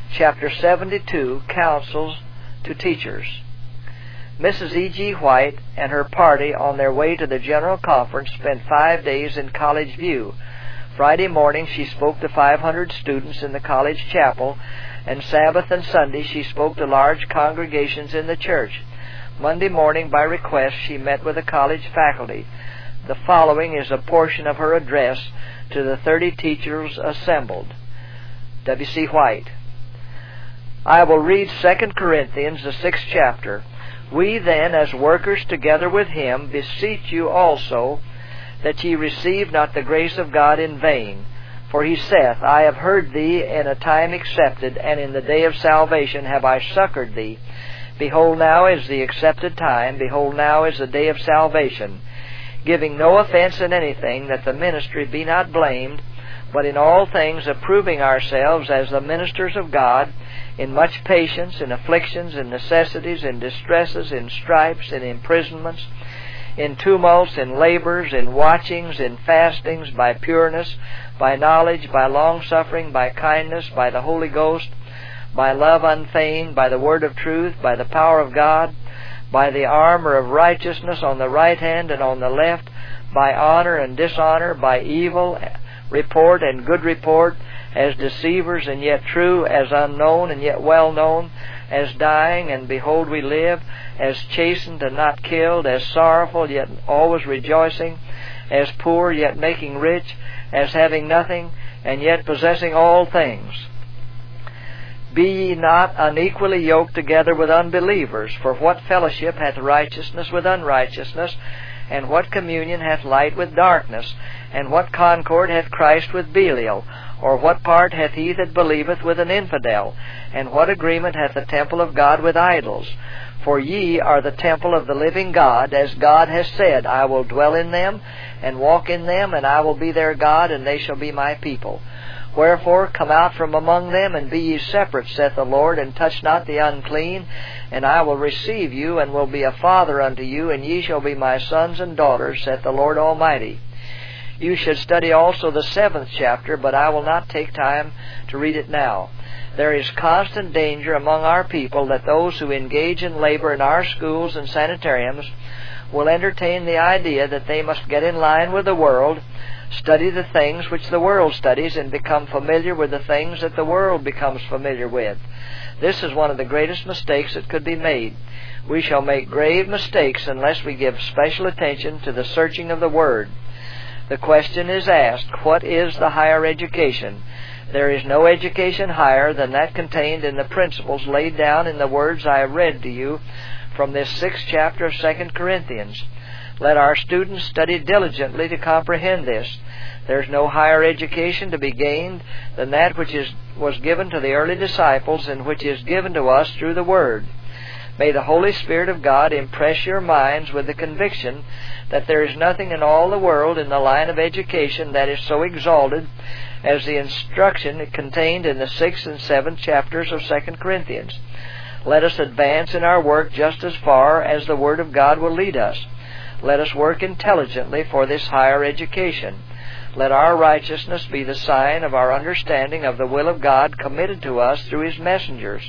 Chapter 72, Counsels to Teachers. Mrs. E.G. White and her party on their way to the General Conference spent 5 days in College View. Friday morning she spoke to 500 students in the college chapel, and Sabbath and Sunday she spoke to large congregations in the church. Monday morning, by request, she met with the college faculty. The following is a portion of her address to the 30 teachers assembled. W.C. White. I will read 2 Corinthians, the 6th chapter. We then, as workers together with him, beseech you also that ye receive not the grace of God in vain. For he saith, I have heard thee in a time accepted, and in the day of salvation have I succored thee. Behold, now is the accepted time. Behold, now is the day of salvation. Giving no offense in anything, that the ministry be not blamed, but in all things approving ourselves as the ministers of God, in much patience, in afflictions, in necessities, in distresses, in stripes, in imprisonments, in tumults, in labors, in watchings, in fastings, by pureness, by knowledge, by longsuffering, by kindness, by the Holy Ghost, by love unfeigned, by the word of truth, by the power of God, by the armor of righteousness on the right hand and on the left, by honor and dishonor, by evil report and good report, as deceivers and yet true, as unknown and yet well known, as dying and behold we live, as chastened and not killed, as sorrowful yet always rejoicing, as poor yet making rich, as having nothing and yet possessing all things. Be ye not unequally yoked together with unbelievers, for what fellowship hath righteousness with unrighteousness, and what communion hath light with darkness, and what concord hath Christ with Belial? Or what part hath he that believeth with an infidel? And what agreement hath the temple of God with idols? For ye are the temple of the living God, as God has said, I will dwell in them, and walk in them, and I will be their God, and they shall be my people. Wherefore come out from among them, and be ye separate, saith the Lord, and touch not the unclean, and I will receive you, and will be a father unto you, and ye shall be my sons and daughters, saith the Lord Almighty. You should study also the 7th chapter, but I will not take time to read it now. There is constant danger among our people that those who engage in labor in our schools and sanitariums will entertain the idea that they must get in line with the world, study the things which the world studies, and become familiar with the things that the world becomes familiar with. This is one of the greatest mistakes that could be made. We shall make grave mistakes unless we give special attention to the searching of the Word. The question is asked, what is the higher education? There is no education higher than that contained in the principles laid down in the words I have read to you from this 6th chapter of 2 Corinthians. Let our students study diligently to comprehend this. There is no higher education to be gained than that which was given to the early disciples and which is given to us through the Word. May the Holy Spirit of God impress your minds with the conviction that there is nothing in all the world in the line of education that is so exalted as the instruction contained in the 6th and 7th chapters of 2 Corinthians. Let us advance in our work just as far as the Word of God will lead us. Let us work intelligently for this higher education. Let our righteousness be the sign of our understanding of the will of God committed to us through His messengers.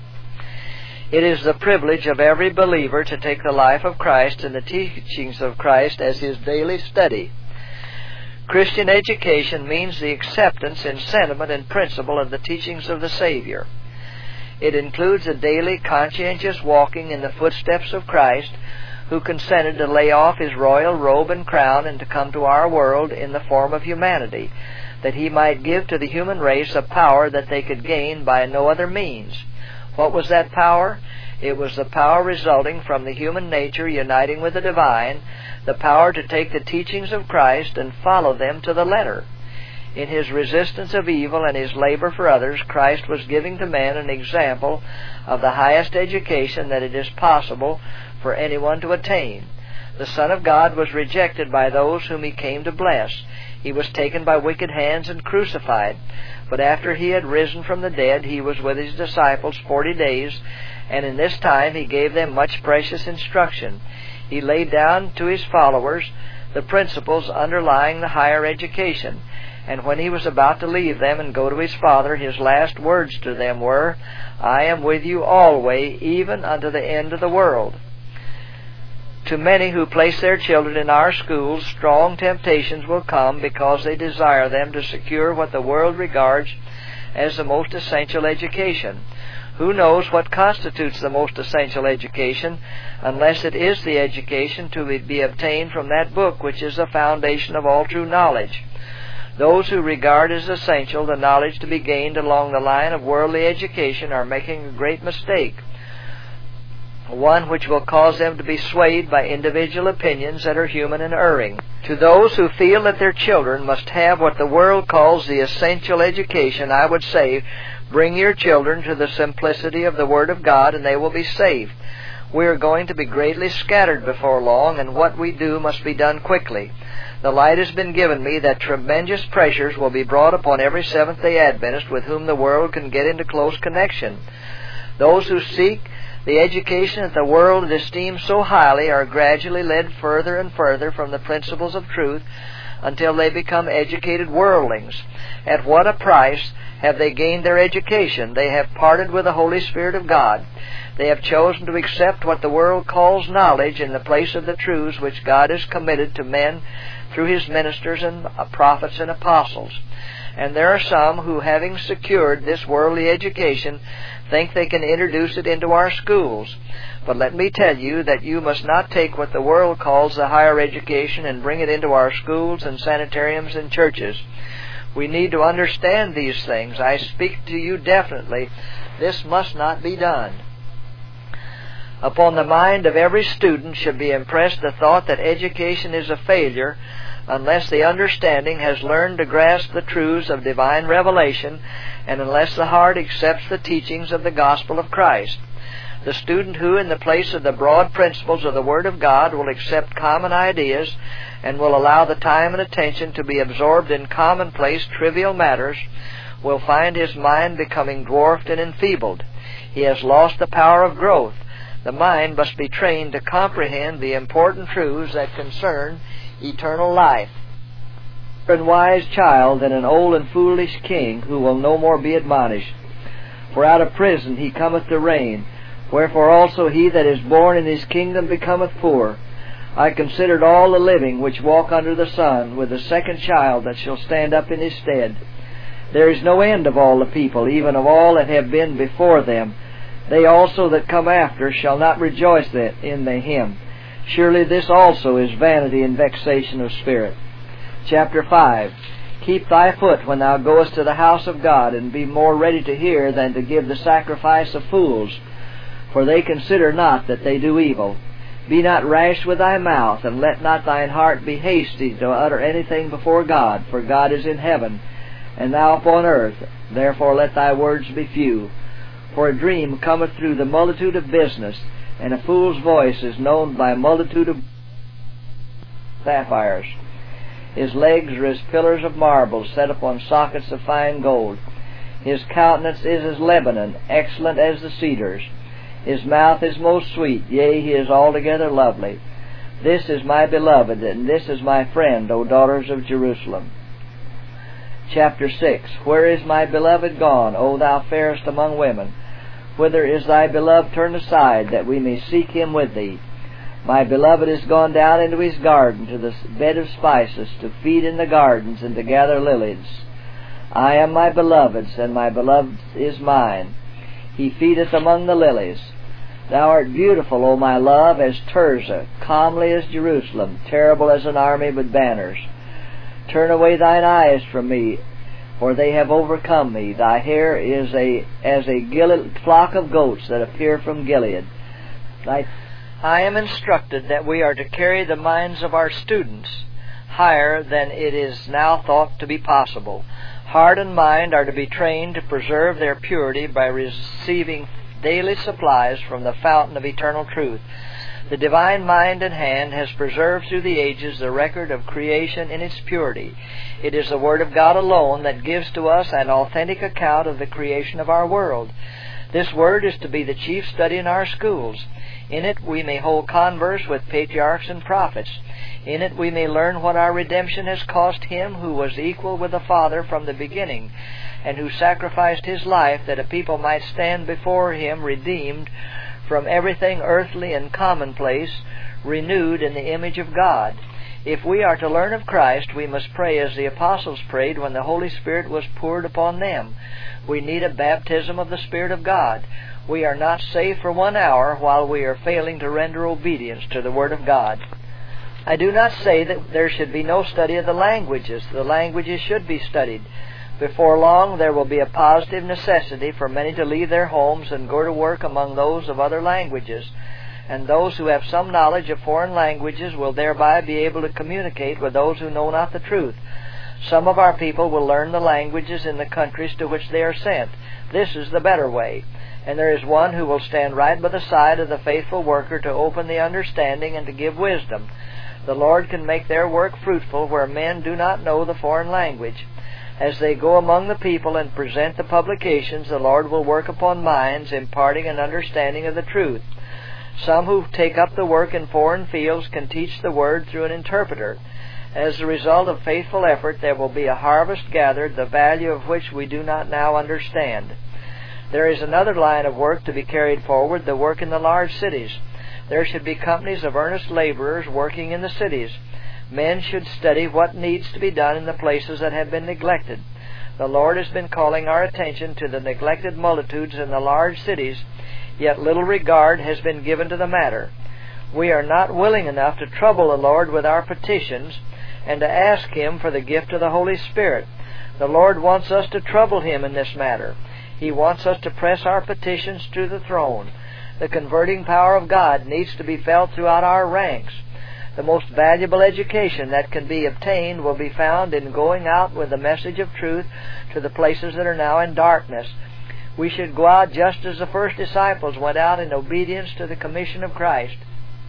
It is the privilege of every believer to take the life of Christ and the teachings of Christ as his daily study. Christian education means the acceptance in sentiment and principle of the teachings of the Savior. It includes a daily conscientious walking in the footsteps of Christ, who consented to lay off His royal robe and crown and to come to our world in the form of humanity, that He might give to the human race a power that they could gain by no other means. What was that power? It was the power resulting from the human nature uniting with the divine, the power to take the teachings of Christ and follow them to the letter. In His resistance of evil and His labor for others, Christ was giving to men an example of the highest education that it is possible for anyone to attain. The Son of God was rejected by those whom He came to bless. He was taken by wicked hands and crucified. But after He had risen from the dead, He was with His disciples 40 days, and in this time He gave them much precious instruction. He laid down to His followers the principles underlying the higher education, And when he was about to leave them and go to his Father, his last words to them were, I am with you always, even unto the end of the world. To many who place their children in our schools, strong temptations will come because they desire them to secure what the world regards as the most essential education. Who knows what constitutes the most essential education, unless it is the education to be obtained from that book which is the foundation of all true knowledge? Those who regard as essential the knowledge to be gained along the line of worldly education are making a great mistake, one which will cause them to be swayed by individual opinions that are human and erring. To those who feel that their children must have what the world calls the essential education, I would say, bring your children to the simplicity of the Word of God, and they will be safe. We are going to be greatly scattered before long, and what we do must be done quickly. The light has been given me that tremendous pressures will be brought upon every Seventh-day Adventist with whom the world can get into close connection. Those who seek the education that the world esteems so highly are gradually led further and further from the principles of truth until they become educated worldlings. At what a price have they gained their education? They have parted with the Holy Spirit of God. They have chosen to accept what the world calls knowledge in the place of the truths which God has committed to men through His ministers and prophets and apostles. And there are some who, having secured this worldly education, think they can introduce it into our schools. But let me tell you that you must not take what the world calls the higher education and bring it into our schools and sanitariums and churches. We need to understand these things. I speak to you definitely. This must not be done. Upon the mind of every student should be impressed the thought that education is a failure unless the understanding has learned to grasp the truths of divine revelation and unless the heart accepts the teachings of the gospel of Christ. The student who, in the place of the broad principles of the Word of God, will accept common ideas and will allow the time and attention to be absorbed in commonplace, trivial matters, will find his mind becoming dwarfed and enfeebled. He has lost the power of growth. The mind must be trained to comprehend the important truths that concern eternal life. A wise child than an old and foolish king who will no more be admonished. For out of prison he cometh to reign. Wherefore also he that is born in his kingdom becometh poor. I considered all the living which walk under the sun, with the second child that shall stand up in his stead. There is no end of all the people, even of all that have been before them. They also that come after shall not rejoice in him. Surely this also is vanity and vexation of spirit. Chapter 5. Keep thy foot when thou goest to the house of God, and be more ready to hear than to give the sacrifice of fools. For they consider not that they do evil. Be not rash with thy mouth, and let not thine heart be hasty to utter anything before God. For God is in heaven, and thou upon earth. Therefore let thy words be few. For a dream cometh through the multitude of business, and a fool's voice is known by a multitude of sapphires. His legs are as pillars of marble set upon sockets of fine gold. His countenance is as Lebanon, excellent as the cedars. His mouth is most sweet, yea, he is altogether lovely. This is my beloved, and this is my friend, O daughters of Jerusalem. Chapter 6. Where is my beloved gone, O thou fairest among women? Whither is thy beloved turned aside, that we may seek him with thee? My beloved is gone down into his garden, to the bed of spices, to feed in the gardens, and to gather lilies. I am my beloved's, and my beloved is mine. He feedeth among the lilies. Thou art beautiful, O my love, as Tirzah, comely as Jerusalem, terrible as an army with banners. Turn away thine eyes from me, for they have overcome me. Thy hair is as a flock of goats that appear from Gilead. I am instructed that we are to carry the minds of our students higher than it is now thought to be possible. Heart and mind are to be trained to preserve their purity by receiving daily supplies from the fountain of eternal truth. The divine mind and hand has preserved through the ages the record of creation in its purity. It is the Word of God alone that gives to us an authentic account of the creation of our world. This Word is to be the chief study in our schools. In it we may hold converse with patriarchs and prophets. In it we may learn what our redemption has cost Him who was equal with the Father from the beginning, and who sacrificed His life that a people might stand before Him redeemed from everything earthly and commonplace, renewed in the image of God. If we are to learn of Christ, we must pray as the apostles prayed when the Holy Spirit was poured upon them. We need a baptism of the Spirit of God. We are not saved for 1 hour while we are failing to render obedience to the Word of God. I do not say that there should be no study of the languages. The languages should be studied. Before long, there will be a positive necessity for many to leave their homes and go to work among those of other languages, and those who have some knowledge of foreign languages will thereby be able to communicate with those who know not the truth. Some of our people will learn the languages in the countries to which they are sent. This is the better way. And there is one who will stand right by the side of the faithful worker to open the understanding and to give wisdom. The Lord can make their work fruitful where men do not know the foreign language. As they go among the people and present the publications, the Lord will work upon minds, imparting an understanding of the truth. Some who take up the work in foreign fields can teach the Word through an interpreter. As a result of faithful effort, there will be a harvest gathered, the value of which we do not now understand. There is another line of work to be carried forward, the work in the large cities. There should be companies of earnest laborers working in the cities. Men should study what needs to be done in the places that have been neglected. The Lord has been calling our attention to the neglected multitudes in the large cities, yet little regard has been given to the matter. We are not willing enough to trouble the Lord with our petitions and to ask Him for the gift of the Holy Spirit. The Lord wants us to trouble Him in this matter. He wants us to press our petitions to the throne. The converting power of God needs to be felt throughout our ranks. The most valuable education that can be obtained will be found in going out with the message of truth to the places that are now in darkness. We should go out just as the first disciples went out in obedience to the commission of Christ.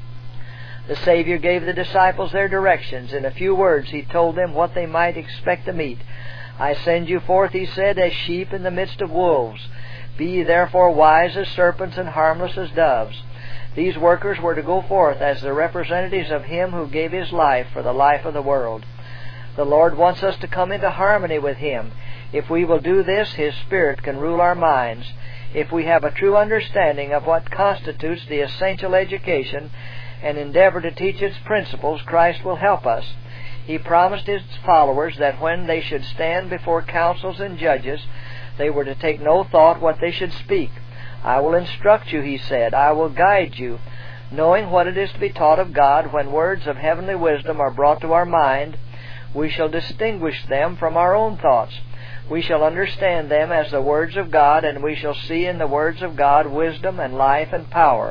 The Savior gave the disciples their directions. In a few words, He told them what they might expect to meet. I send you forth, He said, as sheep in the midst of wolves. Be ye therefore wise as serpents and harmless as doves. These workers were to go forth as the representatives of Him who gave His life for the life of the world. The Lord wants us to come into harmony with Him. If we will do this, His Spirit can rule our minds. If we have a true understanding of what constitutes the essential education and endeavor to teach its principles, Christ will help us. He promised His followers that when they should stand before councils and judges, they were to take no thought what they should speak. I will instruct you, He said. I will guide you. Knowing what it is to be taught of God, when words of heavenly wisdom are brought to our mind, we shall distinguish them from our own thoughts. We shall understand them as the words of God, and we shall see in the words of God wisdom and life and power.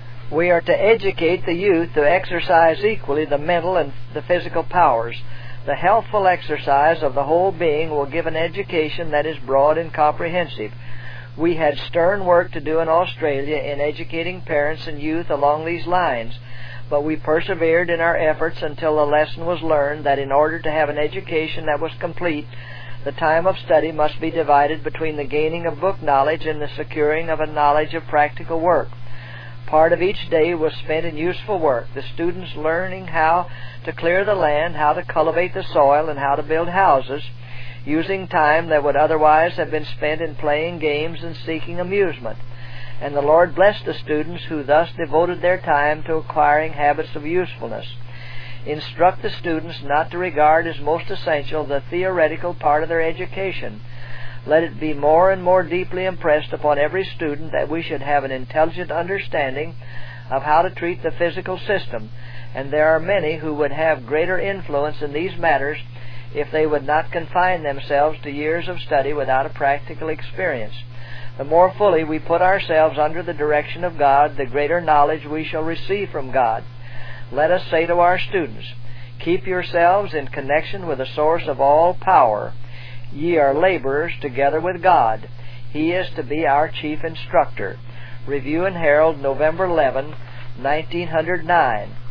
We are to educate the youth to exercise equally the mental and the physical powers. The healthful exercise of the whole being will give an education that is broad and comprehensive. We had stern work to do in Australia in educating parents and youth along these lines, but we persevered in our efforts until the lesson was learned that in order to have an education that was complete, the time of study must be divided between the gaining of book knowledge and the securing of a knowledge of practical work. Part of each day was spent in useful work, the students learning how to clear the land, how to cultivate the soil, and how to build houses, using time that would otherwise have been spent in playing games and seeking amusement. And the Lord blessed the students who thus devoted their time to acquiring habits of usefulness. Instruct the students not to regard as most essential the theoretical part of their education. Let it be more and more deeply impressed upon every student that we should have an intelligent understanding of how to treat the physical system, and there are many who would have greater influence in these matters if they would not confine themselves to years of study without a practical experience. The more fully we put ourselves under the direction of God, the greater knowledge we shall receive from God. Let us say to our students, keep yourselves in connection with the source of all power. Ye are laborers together with God. He is to be our chief instructor. Review and Herald, November 11, 1909.